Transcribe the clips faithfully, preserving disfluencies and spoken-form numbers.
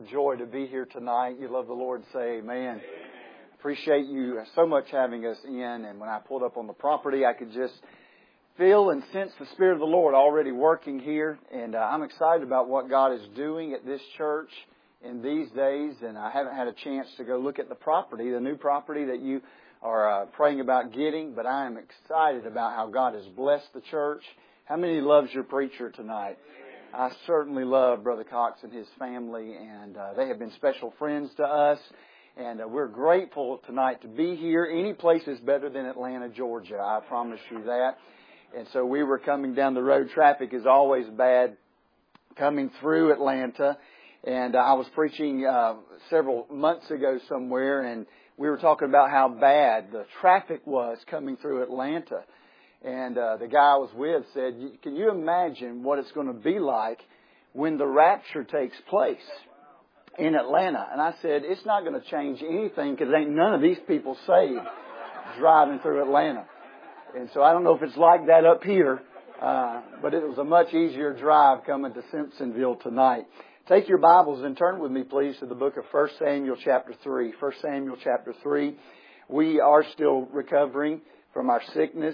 Joy to be here tonight. You love the Lord, say amen. Amen. Appreciate you so much having us in. And when I pulled up on the property, I could just feel and sense the Spirit of the Lord already working here. And uh, I'm excited about what God is doing at this church in these days. And I haven't had a chance to go look at the property, the new property that you are uh, praying about getting. But I am excited about how God has blessed the church. How many loves your preacher tonight? I certainly love Brother Cox and his family, and uh, they have been special friends to us. And uh, we're grateful tonight to be here. Any place is better than Atlanta, Georgia. I promise you that. And so we were coming down the road. Traffic is always bad coming through Atlanta. And uh, I was preaching uh, several months ago somewhere, and we were talking about how bad the traffic was coming through Atlanta. And uh, the guy I was with said, can you imagine what it's going to be like when the rapture takes place in Atlanta? And I said, it's not going to change anything because ain't none of these people saved driving through Atlanta. And so I don't know if it's like that up here, uh, but it was a much easier drive coming to Simpsonville tonight. Take your Bibles and turn with me, please, to the book of First Samuel chapter three. First Samuel chapter three. We are still recovering from our sickness.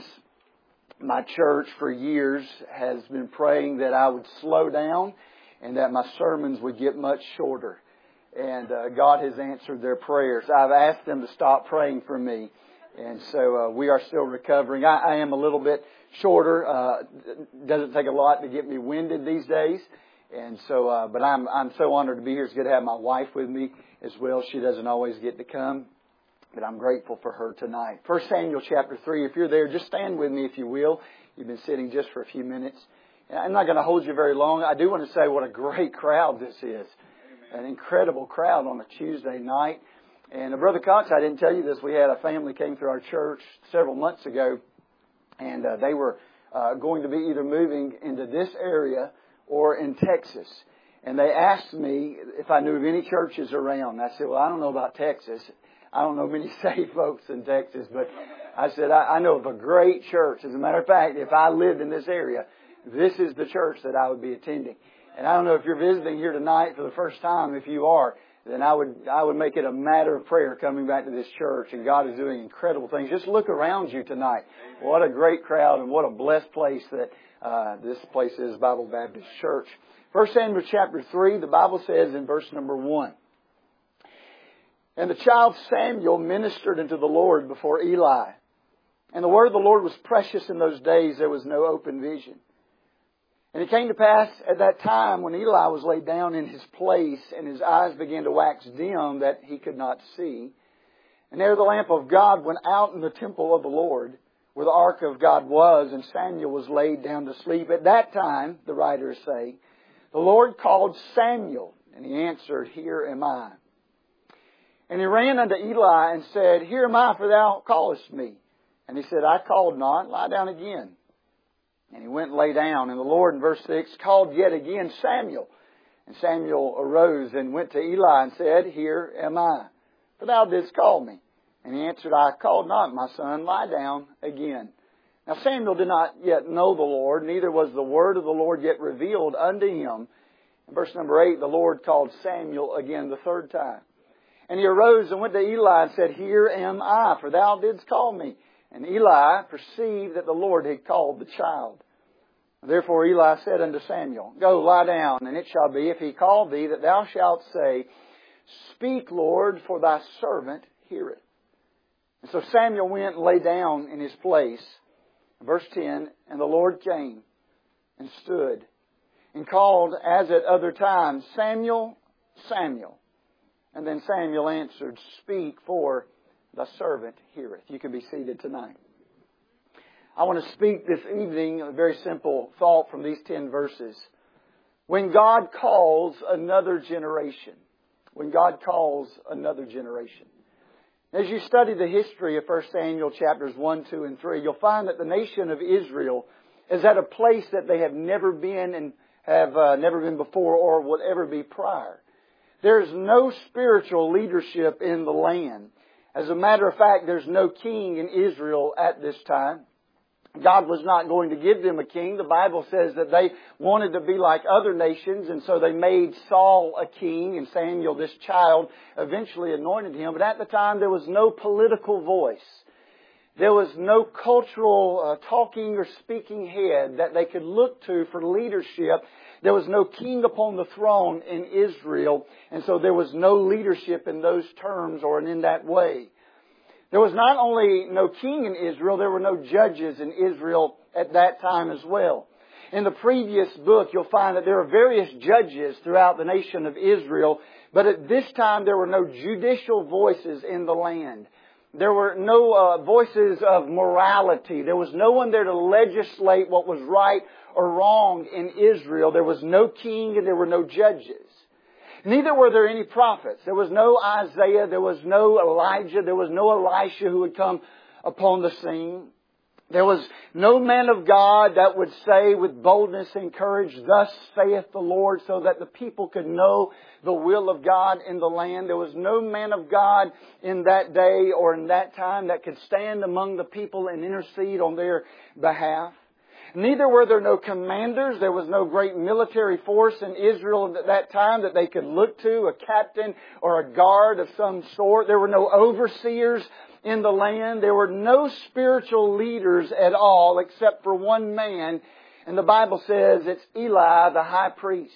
My church for years has been praying that I would slow down and that my sermons would get much shorter. And uh, God has answered their prayers. I've asked them to stop praying for me. And so uh, we are still recovering. I, I am a little bit shorter. Uh, it doesn't take a lot to get me winded these days. And so, uh, but I'm I'm so honored to be here. It's good to have my wife with me as well. She doesn't always get to come. But I'm grateful for her tonight. First Samuel chapter three. If you're there, just stand with me if you will. You've been sitting just for a few minutes. I'm not going to hold you very long. I do want to say what a great crowd this is. An incredible crowd on a Tuesday night. And uh, Brother Cox, I didn't tell you this. We had a family came through our church several months ago. And uh, they were uh, going to be either moving into this area or in Texas. And they asked me if I knew of any churches around. I said, well, I don't know about Texas. I don't know many saved folks in Texas, but I said, I, I know of a great church. As a matter of fact, if I lived in this area, this is the church that I would be attending. And I don't know if you're visiting here tonight for the first time. If you are, then I would I would make it a matter of prayer coming back to this church. And God is doing incredible things. Just look around you tonight. What a great crowd and what a blessed place that uh, this place is, Bible Baptist Church. First Samuel chapter three, the Bible says in verse number one. And the child Samuel ministered unto the Lord before Eli. And the word of the Lord was precious in those days. There was no open vision. And it came to pass at that time when Eli was laid down in his place and his eyes began to wax dim that he could not see. And there the lamp of God went out in the temple of the Lord where the ark of God was, and Samuel was laid down to sleep. At that time, the writers say, the Lord called Samuel, and he answered, Here am I. And he ran unto Eli and said, Here am I, for thou callest me. And he said, I called not, lie down again. And he went and lay down. And the Lord, in verse six, called yet again Samuel. And Samuel arose and went to Eli and said, Here am I, for thou didst call me. And he answered, I called not, my son, lie down again. Now Samuel did not yet know the Lord, neither was the word of the Lord yet revealed unto him. In verse number eight, the Lord called Samuel again the third time. And he arose and went to Eli and said, Here am I, for thou didst call me. And Eli perceived that the Lord had called the child. Therefore Eli said unto Samuel, Go, lie down, and it shall be, if he call thee, that thou shalt say, Speak, Lord, for thy servant heareth. And so Samuel went and lay down in his place. Verse ten, And the Lord came and stood and called as at other times, Samuel, Samuel. And then Samuel answered, Speak, for the servant heareth. You can be seated tonight. I want to speak this evening a very simple thought from these ten verses. When God calls another generation. When God calls another generation. As you study the history of First Samuel chapters one, two, and three, you'll find that the nation of Israel is at a place that they have never been and have uh, never been before or would ever be prior. There's no spiritual leadership in the land. As a matter of fact, there's no king in Israel at this time. God was not going to give them a king. The Bible says that they wanted to be like other nations, and so they made Saul a king, and Samuel, this child, eventually anointed him. But at the time, there was no political voice. There was no cultural uh, talking or speaking head that they could look to for leadership. There was no king upon the throne in Israel, and so there was no leadership in those terms or in that way. There was not only no king in Israel, there were no judges in Israel at that time as well. In the previous book, you'll find that there are various judges throughout the nation of Israel, but at this time there were no judicial voices in the land. There were no uh, voices of morality. There was no one there to legislate what was right or wrong in Israel. There was no king and there were no judges. Neither were there any prophets. There was no Isaiah. There was no Elijah. There was no Elisha who would come upon the scene. There was no man of God that would say with boldness and courage, "Thus saith the Lord," so that the people could know the will of God in the land. There was no man of God in that day or in that time that could stand among the people and intercede on their behalf. Neither were there no commanders. There was no great military force in Israel at that time that they could look to, a captain or a guard of some sort. There were no overseers in the land. There were no spiritual leaders at all except for one man. And the Bible says it's Eli, the high priest.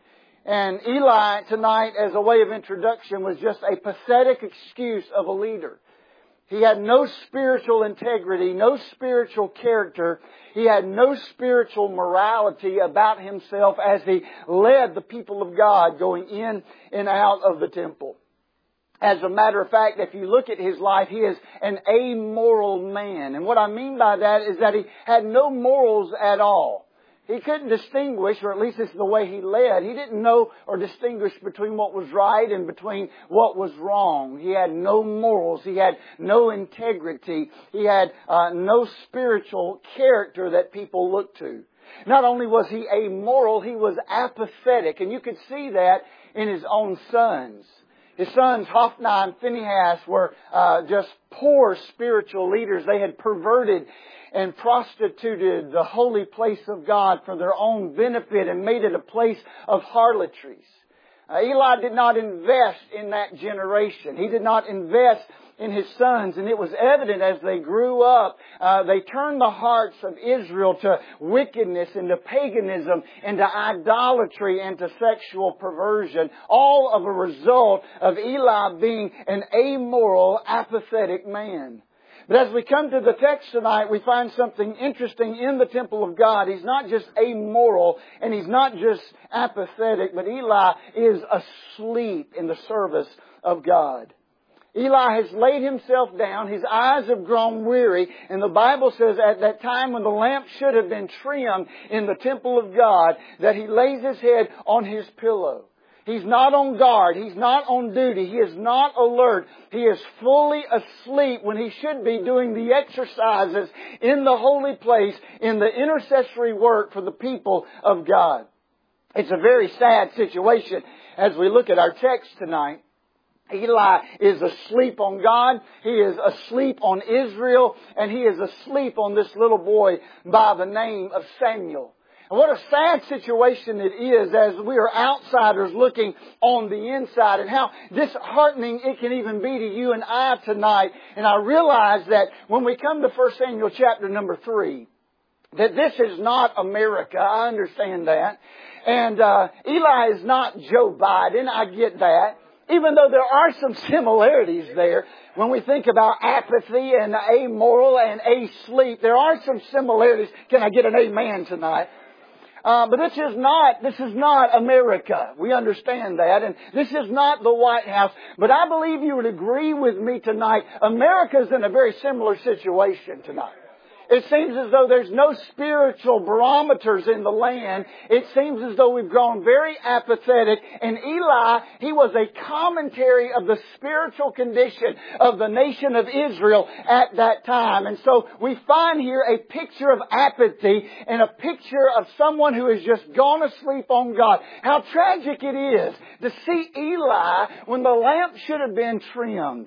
And Eli tonight, as a way of introduction, was just a pathetic excuse of a leader. He had no spiritual integrity, no spiritual character. He had no spiritual morality about himself as he led the people of God going in and out of the temple. As a matter of fact, if you look at his life, he is an amoral man. And what I mean by that is that he had no morals at all. He couldn't distinguish, or at least this is the way he led. He didn't know or distinguish between what was right and between what was wrong. He had no morals. He had no integrity. He had uh, no spiritual character that people looked to. Not only was he amoral, he was apathetic. And you could see that in his own sons. His sons, Hophni and Phinehas, were uh, just poor spiritual leaders. They had perverted and prostituted the holy place of God for their own benefit and made it a place of harlotries. Uh, Eli did not invest in that generation. He did not invest in his sons, and it was evident as they grew up, uh, they turned the hearts of Israel to wickedness and to paganism and to idolatry and to sexual perversion, all of a result of Eli being an amoral, apathetic man. But as we come to the text tonight, we find something interesting in the temple of God. He's not just amoral and he's not just apathetic, but Eli is asleep in the service of God. Eli has laid himself down. His eyes have grown weary. And the Bible says at that time when the lamp should have been trimmed in the temple of God, that he lays his head on his pillow. He's not on guard. He's not on duty. He is not alert. He is fully asleep when he should be doing the exercises in the holy place, in the intercessory work for the people of God. It's a very sad situation as we look at our text tonight. Eli is asleep on God. He is asleep on Israel. And he is asleep on this little boy by the name of Samuel. And what a sad situation it is as we are outsiders looking on the inside, and how disheartening it can even be to you and I tonight. And I realize that when we come to First Samuel chapter number three, that this is not America. I understand that. And uh, Eli is not Joe Biden. I get that. Even though there are some similarities there, when we think about apathy and amoral and asleep, there are some similarities. Can I get an amen tonight? Uh, but this is not, this is not America. We understand that. And this is not the White House. But I believe you would agree with me tonight. America's in a very similar situation tonight. It seems as though there's no spiritual barometers in the land. It seems as though we've grown very apathetic. And Eli, he was a commentary of the spiritual condition of the nation of Israel at that time. And so we find here a picture of apathy and a picture of someone who has just gone asleep on God. How tragic it is to see Eli when the lamp should have been trimmed.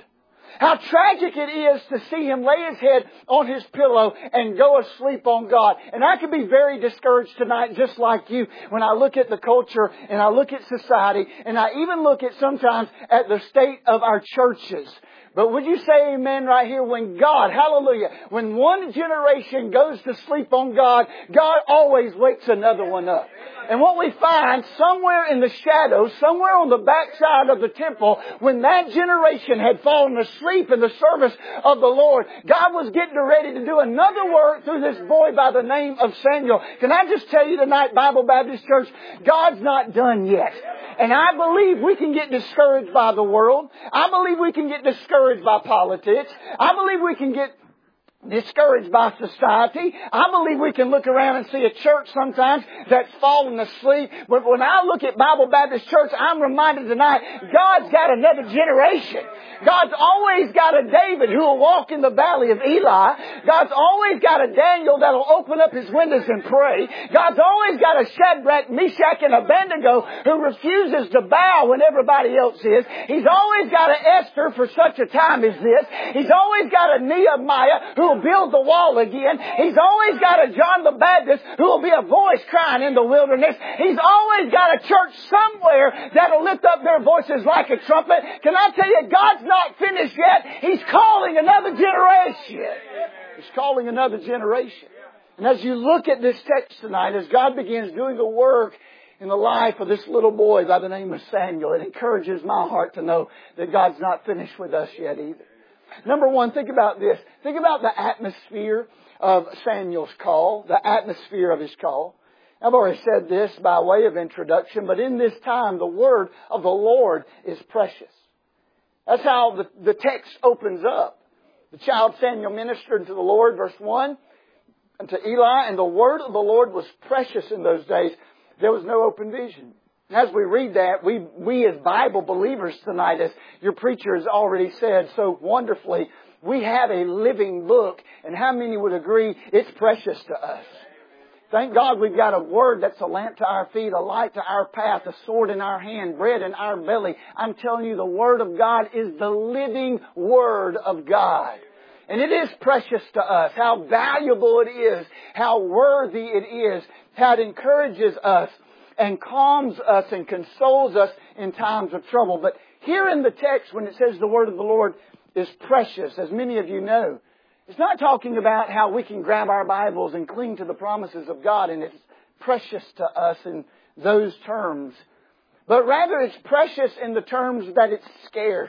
How tragic it is to see him lay his head on his pillow and go asleep on God. And I can be very discouraged tonight, just like you, when I look at the culture and I look at society and I even look at sometimes at the state of our churches. But would you say amen right here? When God, hallelujah, when one generation goes to sleep on God, God always wakes another one up. And what we find somewhere in the shadows, somewhere on the backside of the temple, when that generation had fallen asleep in the service of the Lord, God was getting ready to do another work through this boy by the name of Samuel. Can I just tell you tonight, Bible Baptist Church, God's not done yet. And I believe we can get discouraged by the world. I believe we can get discouraged by politics. I believe we can get discouraged by society. I believe we can look around and see a church sometimes that's fallen asleep. But when I look at Bible Baptist Church, I'm reminded tonight, God's got another generation. God's always got a David who will walk in the valley of Eli. God's always got a Daniel that'll open up his windows and pray. God's always got a Shadrach, Meshach, and Abednego who refuses to bow when everybody else is. He's always got an Esther for such a time as this. He's always got a Nehemiah who will build the wall again. He's always got a John the Baptist who will be a voice crying in the wilderness. He's always got a church somewhere that'll lift up their voices like a trumpet. Can I tell you, God's not finished yet. He's calling another generation. He's calling another generation. And as you look at this text tonight, as God begins doing a work in the life of this little boy by the name of Samuel, it encourages my heart to know that God's not finished with us yet either. Number one, think about this. Think about the atmosphere of Samuel's call, the atmosphere of his call. I've already said this by way of introduction, but in this time, the word of the Lord is precious. That's how the, the text opens up. The child Samuel ministered to the Lord, verse one, and to Eli, and the word of the Lord was precious in those days. There was no open vision. As we read that, we, we as Bible believers tonight, as your preacher has already said so wonderfully, we have a living book. And how many would agree it's precious to us? Thank God we've got a word that's a lamp to our feet, a light to our path, a sword in our hand, bread in our belly. I'm telling you, the Word of God is the living Word of God. And it is precious to us. How valuable it is. How worthy it is. How it encourages us and calms us and consoles us in times of trouble. But here in the text, when it says the Word of the Lord is precious, as many of you know, it's not talking about how we can grab our Bibles and cling to the promises of God and it's precious to us in those terms. But rather it's precious in the terms that it's scarce,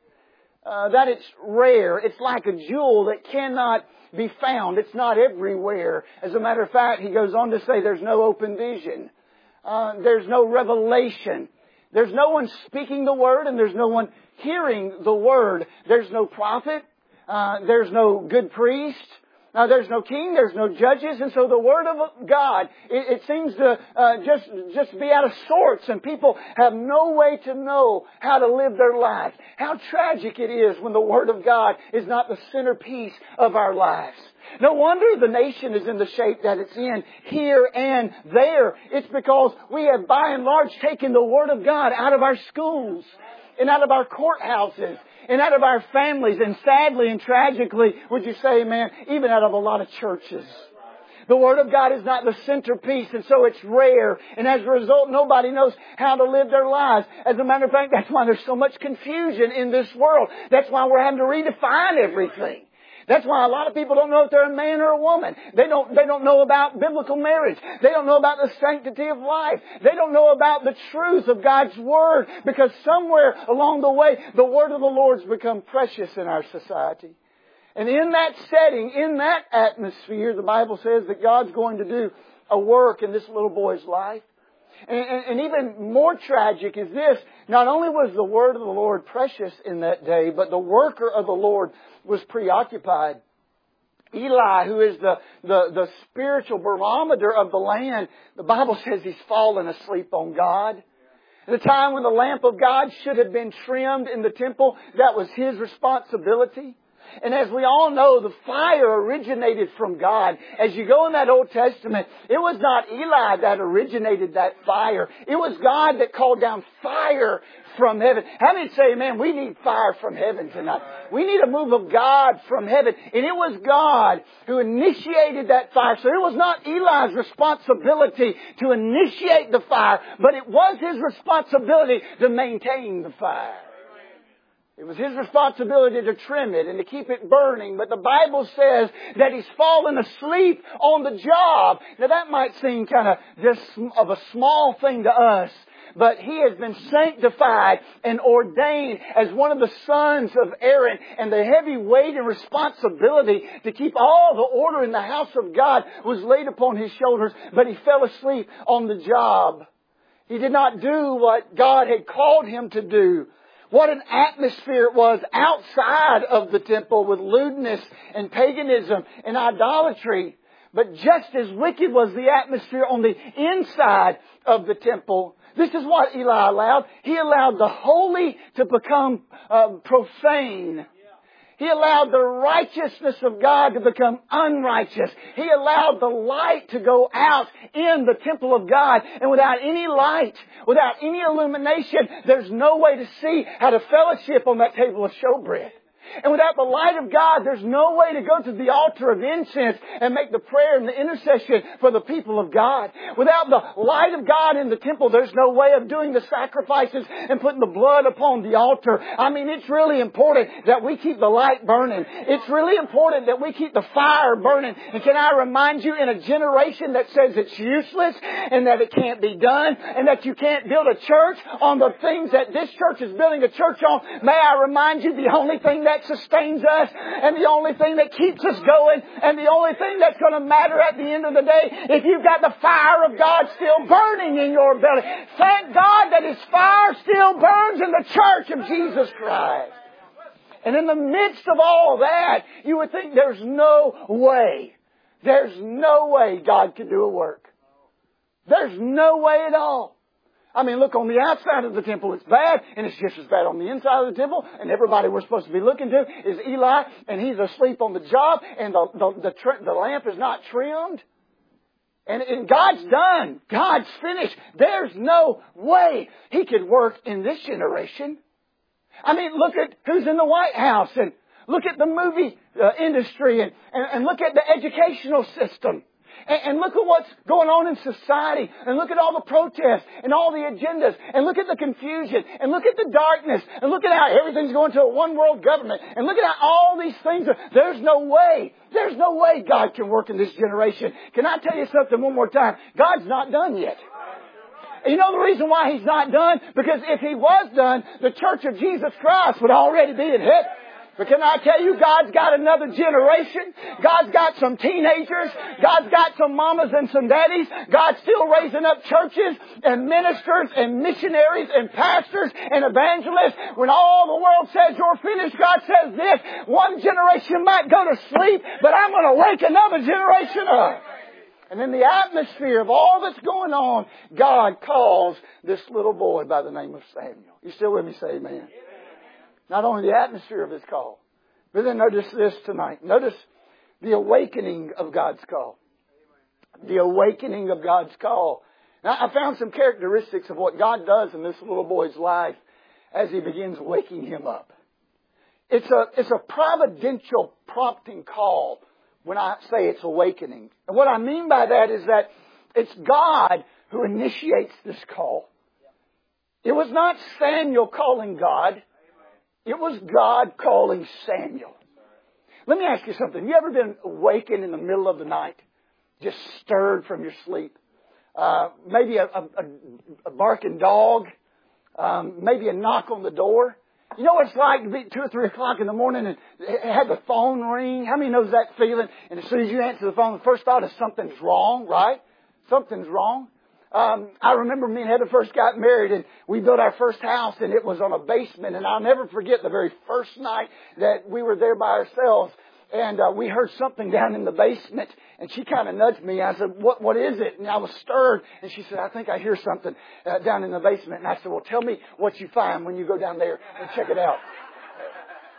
uh, that it's rare. It's like a jewel that cannot be found. It's not everywhere. As a matter of fact, he goes on to say there's no open vision. Uh, there's no revelation. There's no one speaking the Word and there's no one hearing the Word. There's no prophet. Uh, there's no good priest. Uh, there's no king. There's no judges. And so the Word of God, it, it seems to uh, just, just be out of sorts. And people have no way to know how to live their life. How tragic it is when the Word of God is not the centerpiece of our lives. No wonder the nation is in the shape that it's in here and there. It's because we have by and large taken the Word of God out of our schools and out of our courthouses and out of our families and sadly and tragically, would you say, man, even out of a lot of churches. The Word of God is not the centerpiece and so it's rare. And as a result, nobody knows how to live their lives. As a matter of fact, that's why there's so much confusion in this world. That's why we're having to redefine everything. That's why a lot of people don't know if they're a man or a woman. They don't, they don't know about biblical marriage. They don't know about the sanctity of life. They don't know about the truth of God's Word because somewhere along the way, the Word of the Lord's become precious in our society. And in that setting, in that atmosphere, the Bible says that God's going to do a work in this little boy's life. And, and, and even more tragic is this. Not only was the Word of the Lord precious in that day, but the worker of the Lord was preoccupied. Eli, who is the, the, the spiritual barometer of the land, the Bible says he's fallen asleep on God. At the time when the lamp of God should have been trimmed in the temple, that was his responsibility. And as we all know, the fire originated from God. As you go in that Old Testament, it was not Eli that originated that fire. It was God that called down fire from heaven. How many say, man, we need fire from heaven tonight? We need a move of God from heaven. And it was God who initiated that fire. So it was not Eli's responsibility to initiate the fire, but it was his responsibility to maintain the fire. It was his responsibility to trim it and to keep it burning. But the Bible says that he's fallen asleep on the job. Now that might seem kind of just of a small thing to us. But he has been sanctified and ordained as one of the sons of Aaron. And the heavy weight and responsibility to keep all the order in the house of God was laid upon his shoulders. But he fell asleep on the job. He did not do what God had called him to do. What an atmosphere it was outside of the temple with lewdness and paganism and idolatry. But just as wicked was the atmosphere on the inside of the temple. This is what Eli allowed. He allowed the holy to become uh, profane. He allowed the righteousness of God to become unrighteous. He allowed the light to go out in the temple of God. And without any light, without any illumination, there's no way to see how to fellowship on that table of showbread. And without the light of God, there's no way to go to the altar of incense and make the prayer and the intercession for the people of God. Without the light of God in the temple, there's no way of doing the sacrifices and putting the blood upon the altar. I mean, it's really important that we keep the light burning. It's really important that we keep the fire burning. And can I remind you, in a generation that says it's useless and that it can't be done and that you can't build a church on the things that this church is building a church on, may I remind you the only thing that sustains us and the only thing that keeps us going and the only thing that's going to matter at the end of the day, if you've got the fire of God still burning in your belly. Thank God that His fire still burns in the church of Jesus Christ. And in the midst of all that, you would think there's no way, there's no way God could do a work. There's no way at all. I mean, look, on the outside of the temple, it's bad, and it's just as bad on the inside of the temple. And everybody we're supposed to be looking to is Eli, and he's asleep on the job, and the the the, tr- the lamp is not trimmed. And, and God's done. God's finished. There's no way He could work in this generation. I mean, look at who's in the White House, and look at the movie uh, industry, and, and, and look at the educational system. And look at what's going on in society. And look at all the protests and all the agendas. And look at the confusion. And look at the darkness. And look at how everything's going to a one world government. And look at how all these things are. There's no way. There's no way God can work in this generation. Can I tell you something one more time? God's not done yet. And you know the reason why He's not done? Because if He was done, the Church of Jesus Christ would already be in heaven. But can I tell you, God's got another generation. God's got some teenagers. God's got some mamas and some daddies. God's still raising up churches and ministers and missionaries and pastors and evangelists. When all the world says you're finished, God says this. One generation might go to sleep, but I'm going to wake another generation up. And in the atmosphere of all that's going on, God calls this little boy by the name of Samuel. You still with me? Say amen. Not only the atmosphere of His call, but then notice this tonight. Notice the awakening of God's call. The awakening of God's call. Now, I found some characteristics of what God does in this little boy's life as He begins waking him up. It's a, it's a providential prompting call when I say it's awakening. And what I mean by that is that it's God who initiates this call. It was not Samuel calling God. It was God calling Samuel. Let me ask you something. Have you ever been awakened in the middle of the night? Just stirred from your sleep? Uh, maybe a, a, a barking dog? Um, maybe a knock on the door? You know what it's like to be two or three o'clock in the morning and have the phone ring? How many knows that feeling? And as soon as you answer the phone, the first thought is something's wrong, right? Something's wrong. Um, I remember me and Heather first got married, and we built our first house, and it was on a basement. And I'll never forget the very first night that we were there by ourselves, and uh, we heard something down in the basement. And she kind of nudged me. I said, "What? What is it?" And I was stirred. And she said, "I think I hear something uh, down in the basement." And I said, "Well, tell me what you find when you go down there and check it out."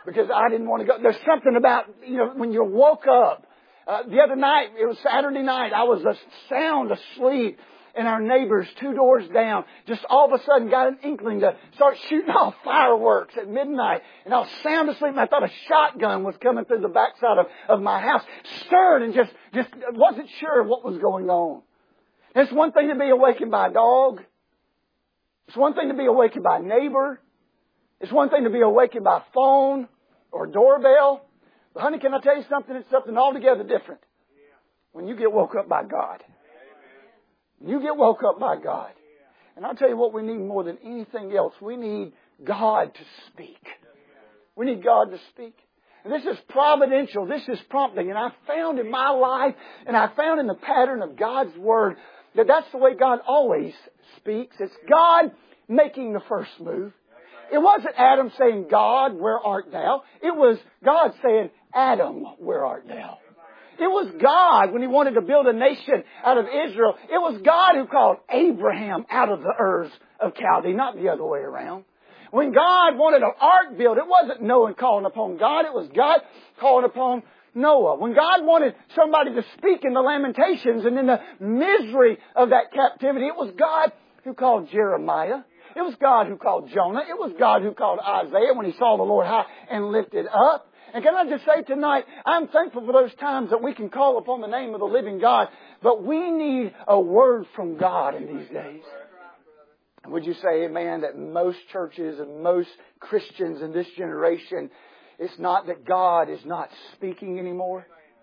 because I didn't want to go. There's something about, you know, when you woke up. Uh, the other night, it was Saturday night, I was sound asleep. And our neighbors two doors down just all of a sudden got an inkling to start shooting off fireworks at midnight. And I was sound asleep and I thought a shotgun was coming through the backside of, of my house. Stirred and just, just wasn't sure what was going on. It's one thing to be awakened by a dog. It's one thing to be awakened by a neighbor. It's one thing to be awakened by a phone or a doorbell. But honey, can I tell you something? It's something altogether different when you get woke up by God. You get woke up by God. And I'll tell you what we need more than anything else. We need God to speak. We need God to speak. And this is providential. This is prompting. And I found in my life, and I found in the pattern of God's Word, that that's the way God always speaks. It's God making the first move. It wasn't Adam saying, God, where art thou? It was God saying, Adam, where art thou? It was God when He wanted to build a nation out of Israel. It was God who called Abraham out of the Urs of Chaldee, not the other way around. When God wanted an ark built, it wasn't Noah calling upon God. It was God calling upon Noah. When God wanted somebody to speak in the Lamentations and in the misery of that captivity, it was God who called Jeremiah. It was God who called Jonah. It was God who called Isaiah when he saw the Lord high and lifted up. And can I just say tonight, I'm thankful for those times that we can call upon the name of the living God. But we need a word from God in these days. And would you say, amen, that most churches and most Christians in this generation, it's not that God is not speaking anymore,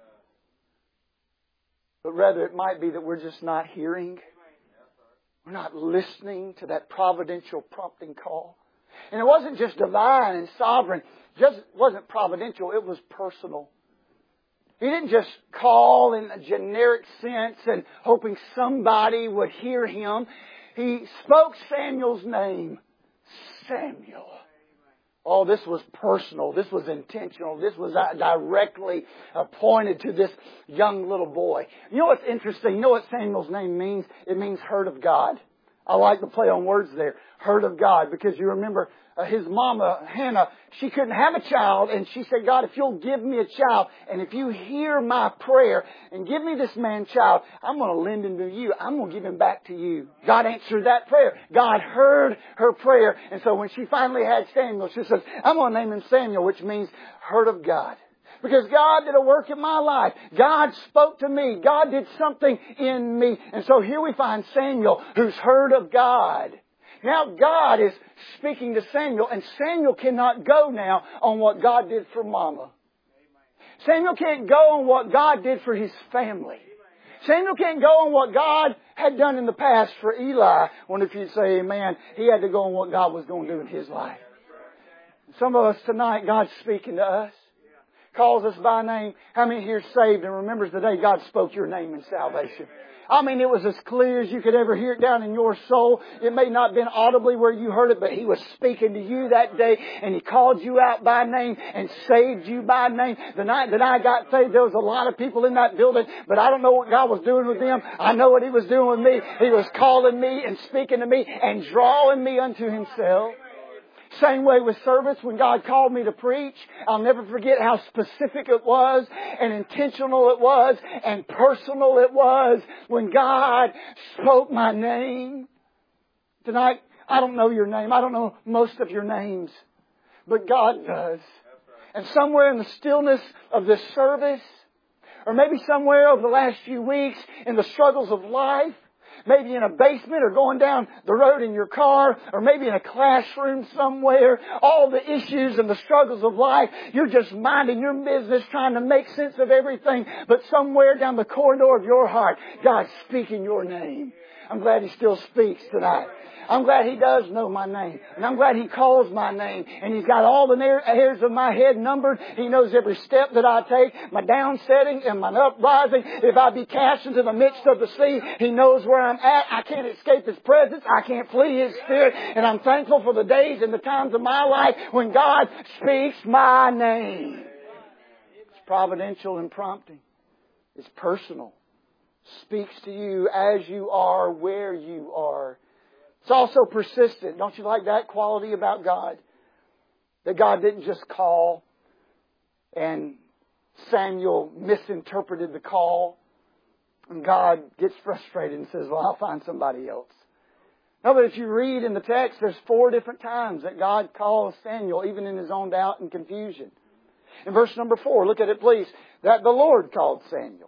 but rather it might be that we're just not hearing. We're not listening to that providential prompting call. And it wasn't just divine and sovereign. Just wasn't providential. It was personal. He didn't just call in a generic sense and hoping somebody would hear him. He spoke Samuel's name. Samuel. Oh, this was personal. This was intentional. This was directly pointed to this young little boy. You know what's interesting? You know what Samuel's name means? It means heard of God. I like the play on words there. Heard of God. Because you remember uh, his mama, Hannah, she couldn't have a child. And she said, God, if you'll give me a child, and if you hear my prayer and give me this man child, I'm going to lend him to you. I'm going to give him back to you. God answered that prayer. God heard her prayer. And so when she finally had Samuel, she says, I'm going to name him Samuel, which means heard of God. Because God did a work in my life. God spoke to me. God did something in me. And so here we find Samuel, who's heard of God. Now God is speaking to Samuel, and Samuel cannot go now on what God did for Mama. Samuel can't go on what God did for his family. Samuel can't go on what God had done in the past for Eli. I wonder if you'd say amen. He had to go on what God was going to do in his life. Some of us tonight, God's speaking to us. Calls us by name. How many here saved and remembers the day God spoke your name in salvation? I mean, it was as clear as you could ever hear it down in your soul. It may not have been audibly where you heard it, but He was speaking to you that day, and He called you out by name and saved you by name. The night that I got saved, there was a lot of people in that building, but I don't know what God was doing with them. I know what He was doing with me. He was calling me and speaking to me and drawing me unto Himself. Same way with service. When God called me to preach, I'll never forget how specific it was and intentional it was and personal it was when God spoke my name. Tonight, I don't know your name. I don't know most of your names, but God does. And somewhere in the stillness of this service, or maybe somewhere over the last few weeks in the struggles of life, maybe in a basement or going down the road in your car, or maybe in a classroom somewhere, all the issues and the struggles of life, you're just minding your business, trying to make sense of everything, but somewhere down the corridor of your heart, God's speaking your name. I'm glad He still speaks tonight. I'm glad He does know my name. And I'm glad He calls my name. And He's got all the hairs of my head numbered. He knows every step that I take, my down setting and my uprising. If I be cast into the midst of the sea, He knows where I'm at. I can't escape His presence. I can't flee His Spirit. And I'm thankful for the days and the times of my life when God speaks my name. It's providential and prompting. It's personal. Speaks to you as you are, where you are. It's also persistent. Don't you like that quality about God? That God didn't just call. and Samuel misinterpreted the call. And God gets frustrated and says, well, I'll find somebody else. No, but if you read in the text, there's four different times that God calls Samuel, even in his own doubt and confusion. In verse number four, look at it please, that the Lord called Samuel.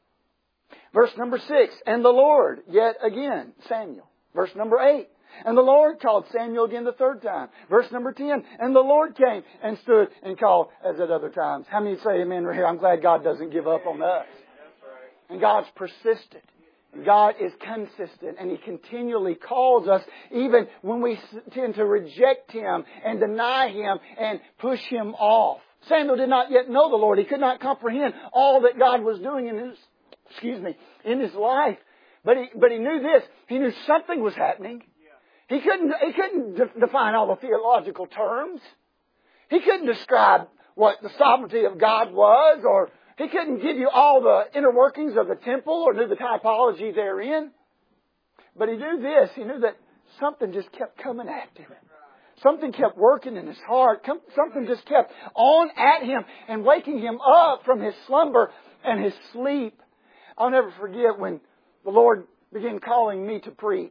Verse number six, and the Lord, yet again, Samuel. Verse number eight, and the Lord called Samuel again the third time. Verse number ten, and the Lord came and stood and called as at other times. How many say amen right here? I'm glad God doesn't give up on us. And God's persistent. And God is consistent. And He continually calls us even when we tend to reject Him and deny Him and push Him off. Samuel did not yet know the Lord. He could not comprehend all that God was doing in his, excuse me, in his life. But he, but he knew this. He knew something was happening. He couldn't, he couldn't de- define all the theological terms. He couldn't describe what the sovereignty of God was, or he couldn't give you all the inner workings of the temple or knew the typology therein. But he knew this. He knew that something just kept coming at him. Something kept working in his heart. Something just kept on at him and waking him up from his slumber and his sleep. I'll never forget when the Lord began calling me to preach.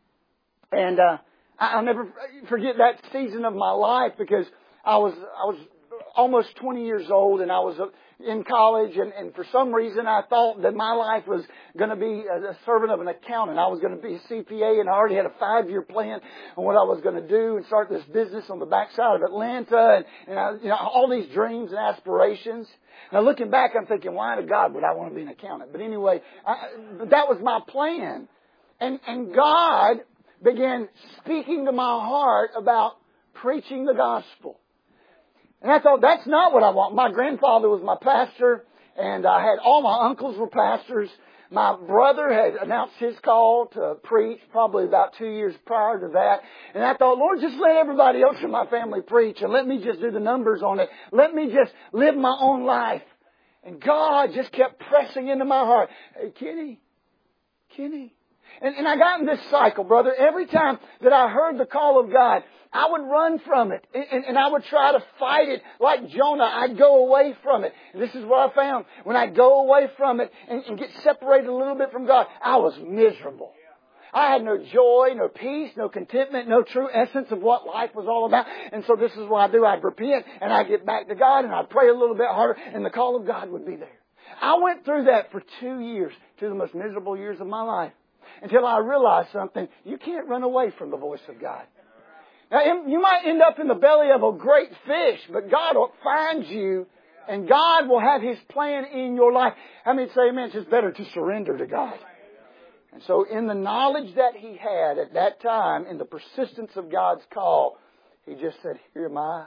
And uh, I'll never forget that season of my life because I was I was almost twenty years old and I was in college and, and for some reason I thought that my life was going to be a servant of an accountant. I was going to be a C P A and I already had a five-year plan on what I was going to do and start this business on the backside of Atlanta and, and I, you know, all these dreams and aspirations. Now looking back, I'm thinking, why to God would I want to be an accountant? But anyway, I, that was my plan. And, and God began speaking to my heart about preaching the gospel. And I thought, that's not what I want. My grandfather was my pastor, and I had all my uncles were pastors. My brother had announced his call to preach probably about two years prior to that. And I thought, Lord, just let everybody else in my family preach, and let me just do the numbers on it. Let me just live my own life. And God just kept pressing into my heart. Hey, Kenny, Kenny. And, and I got in this cycle, brother. Every time that I heard the call of God, I would run from it. And, and I would try to fight it like Jonah. I'd go away from it. And this is what I found. When I go away from it and, and get separated a little bit from God, I was miserable. I had no joy, no peace, no contentment, no true essence of what life was all about. And so this is what I do. I'd repent and I'd get back to God and I'd pray a little bit harder and the call of God would be there. I went through that for two years, two of the most miserable years of my life. Until I realized something, you can't run away from the voice of God. Now, you might end up in the belly of a great fish, but God will find you and God will have His plan in your life. How many say, amen, it's just better to surrender to God. And so in the knowledge that he had at that time, in the persistence of God's call, he just said, here am I,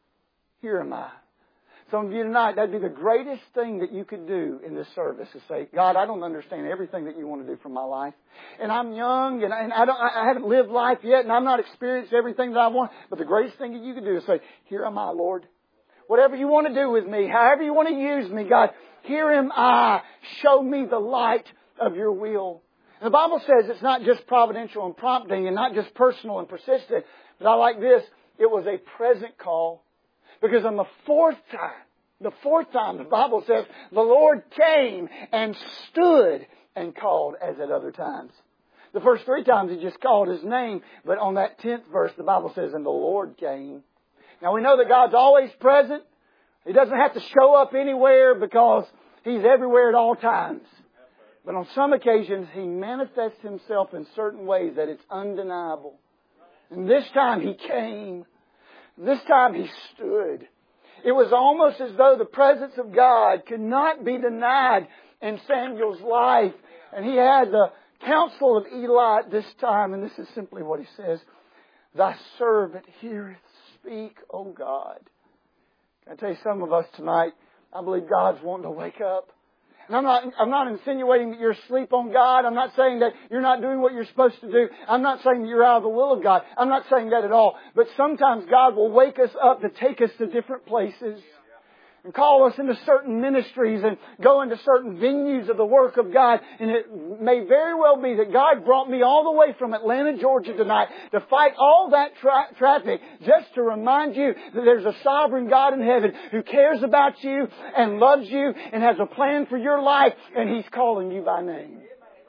here am I. Some of you tonight, that'd be the greatest thing that you could do in this service is say, God, I don't understand everything that you want to do for my life. And I'm young and, I, and I, don't, I haven't lived life yet and I'm not experienced everything that I want. But the greatest thing that you can do is say, here am I, Lord. Whatever you want to do with me, however you want to use me, God, here am I. Show me the light of your will. And the Bible says it's not just providential and prompting and not just personal and persistent. But I like this. It was a present call. Because on the fourth time, the fourth time, the Bible says, the Lord came and stood and called as at other times. The first three times He just called His name, but on that tenth verse, the Bible says, and the Lord came. Now we know that God's always present. He doesn't have to show up anywhere because He's everywhere at all times. But on some occasions, He manifests Himself in certain ways that it's undeniable. And this time He came. This time He stood. It was almost as though the presence of God could not be denied in Samuel's life. And he had the counsel of Eli at this time. And this is simply what he says. Thy servant heareth. Speak, O God. Can I tell you, some of us tonight, I believe God's wanting to wake up. And I'm not, I'm not insinuating that you're asleep on God. I'm not saying that you're not doing what you're supposed to do. I'm not saying that you're out of the will of God. I'm not saying that at all. But sometimes God will wake us up to take us to different places. and call us into certain ministries and go into certain venues of the work of God. And it may very well be that God brought me all the way from Atlanta, Georgia tonight to fight all that tra- traffic just to remind you that there's a sovereign God in heaven who cares about you and loves you and has a plan for your life, and He's calling you by name.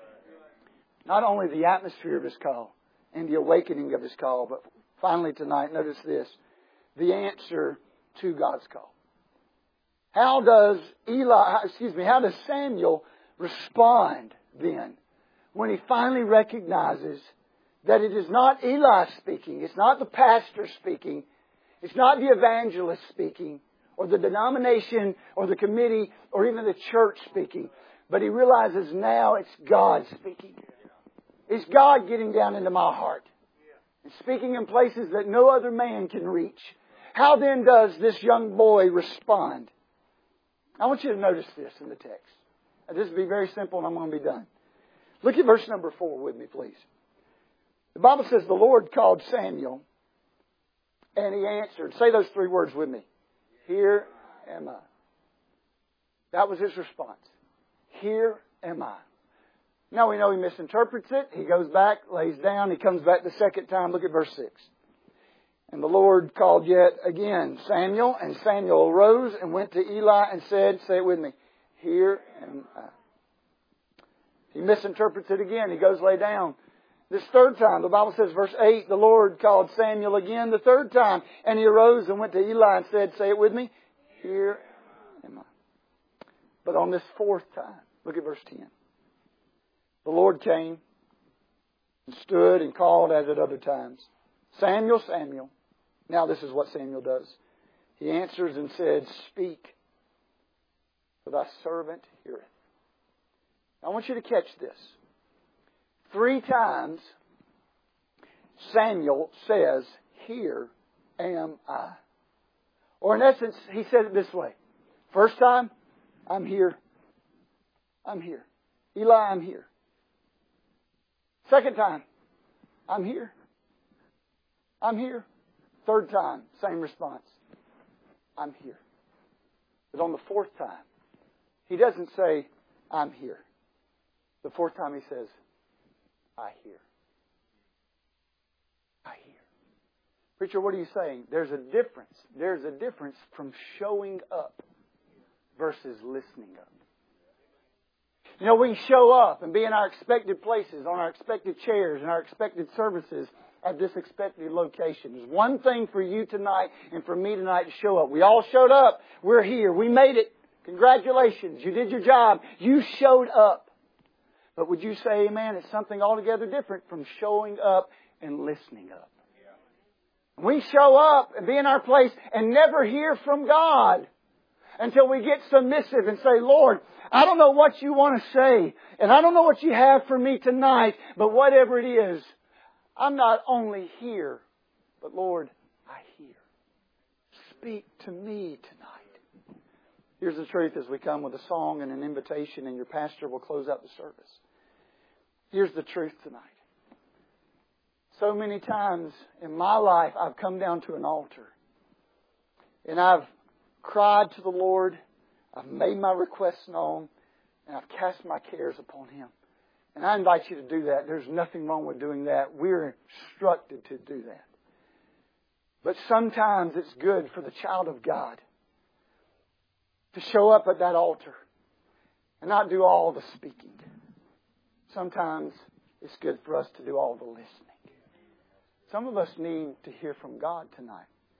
Not only the atmosphere of His call and the awakening of His call, but finally tonight, notice this, the answer to God's call. How does Eli, excuse me, how does Samuel respond then when he finally recognizes that it is not Eli speaking, it's not the pastor speaking, it's not the evangelist speaking, or the denomination, or the committee, or even the church speaking, but he realizes now it's God speaking. It's God getting down into my heart and speaking in places that no other man can reach. How then does this young boy respond? I want you to notice this in the text. This will be very simple and I'm going to be done. Look at verse number four with me, please. The Bible says the Lord called Samuel and He answered. Say those three words with me. Here am I. That was His response. Here am I. Now we know he misinterprets it. He goes back, lays down. He comes back the second time. Look at verse six. And the Lord called yet again Samuel, and Samuel arose and went to Eli and said, say it with me, here am I. He misinterprets it again. He goes lay down. This third time, the Bible says, verse eight, the Lord called Samuel again the third time, and he arose and went to Eli and said, say it with me, here am I. But on this fourth time, look at verse ten. The Lord came and stood and called as at other times, Samuel, Samuel. Now this is what Samuel does. He answers and said, speak, for thy servant heareth. I want you to catch this. Three times Samuel says, here am I. Or in essence, he said it this way. First time, I'm here. I'm here. Eli, I'm here. Second time, I'm here. I'm here. Third time, same response. I'm here. But on the fourth time, he doesn't say, I'm here. The fourth time he says, I hear. I hear. Preacher, what are you saying? There's a difference. There's a difference from showing up versus listening up. You know, we can show up and be in our expected places, on our expected chairs, in our expected services at this expected location. There's one thing for you tonight and for me tonight to show up. We all showed up. We're here. We made it. Congratulations. You did your job. You showed up. But would you say, amen, it's something altogether different from showing up and listening up. We show up and be in our place and never hear from God until we get submissive and say, Lord, I don't know what you want to say, and I don't know what you have for me tonight, but whatever it is, I'm not only here, but Lord, I hear. Speak to me tonight. Here's the truth as we come with a song and an invitation, and your pastor will close out the service. Here's the truth tonight. So many times in my life, I've come down to an altar, and I've cried to the Lord. I've made my requests known, and I've cast my cares upon Him. And I invite you to do that. There's nothing wrong with doing that. We're instructed to do that. But sometimes it's good for the child of God to show up at that altar and not do all the speaking. Sometimes it's good for us to do all the listening. Some of us need to hear from God tonight.